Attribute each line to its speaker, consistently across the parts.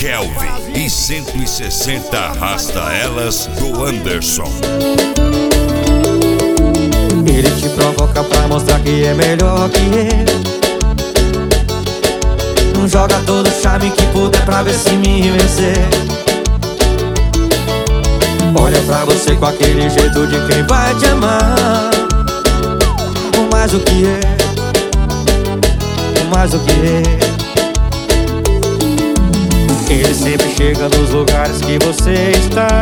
Speaker 1: Kelvin e 160 arrasta elas do Anderson.
Speaker 2: Ele te provoca pra mostrar que é melhor que ele. Joga todo o charme que puder pra ver se me vencer. Olha pra você com aquele jeito de quem vai te amar. O mais do que é, o mais do que é. Ele sempre chega nos lugares que você está.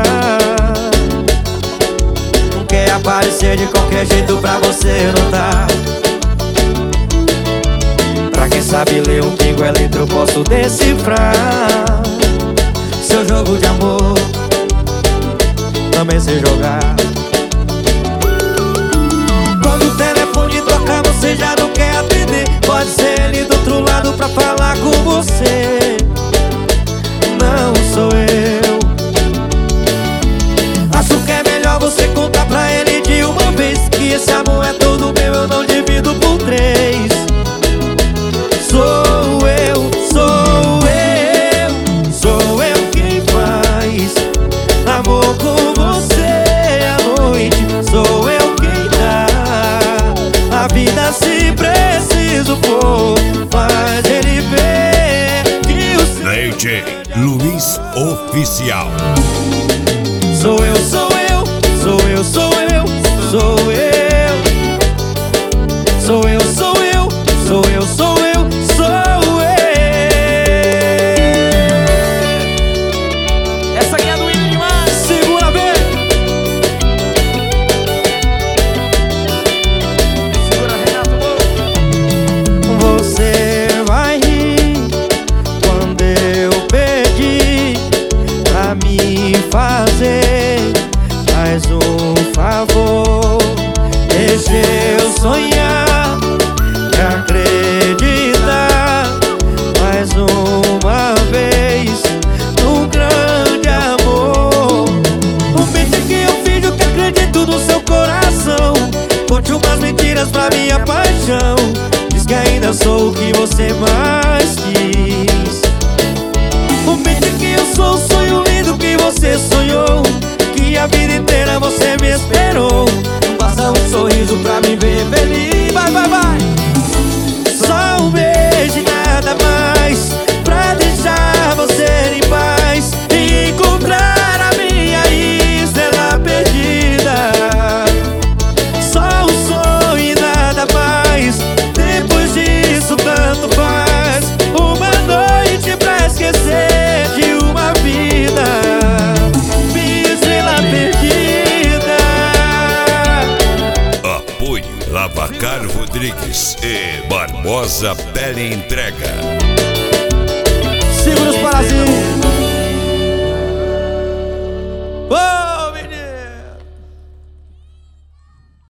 Speaker 2: Não quer aparecer de qualquer jeito pra você notar. Pra quem sabe ler um pingo é letra, eu posso decifrar seu jogo de amor, também sei jogar. Quando o telefone toca você já não quer atender. Pode ser ele do outro lado pra falar com você. Não sou eu. Acho que é melhor você contar pra ele de uma vez que esse amor é todo meu, eu não divido por três. Sou eu, sou eu, sou eu quem faz amor com você à noite. Sou eu quem dá a vida se preciso for. Faz ele ver que o seu
Speaker 1: DJ Luiz Oficial.
Speaker 2: sou eu, sou eu, sou eu, sou eu, sou eu. Sou eu, sou eu, sou eu, sou eu, sou eu. Essa aqui é do William demais. Segura bem. Segura, Renato. Você vai rir quando eu pedir pra me fazer mais um favor. Deixa eu sonhar e acreditar mais uma vez num grande amor. Promete que eu finjo que acredito no seu coração. Conte umas mentiras pra minha paixão. Diz que ainda sou o que você mais quis. Promete que eu sou o sonho lindo que você sonhou, que a vida inteira você me esperou. Basta um sorriso pra me ver feliz. Vai, vai, vai. Só um beijo e nada mais, pra deixar você em paz e encontrar a minha estrela perdida. Só um sonho e nada mais. Depois disso tanto faz. Uma noite pra esquecer de uma vida. Minha estrela perdida.
Speaker 1: Apoio Lavacar Rodrigues e Barbosa Pele Entrega.
Speaker 2: Segura os parasitas.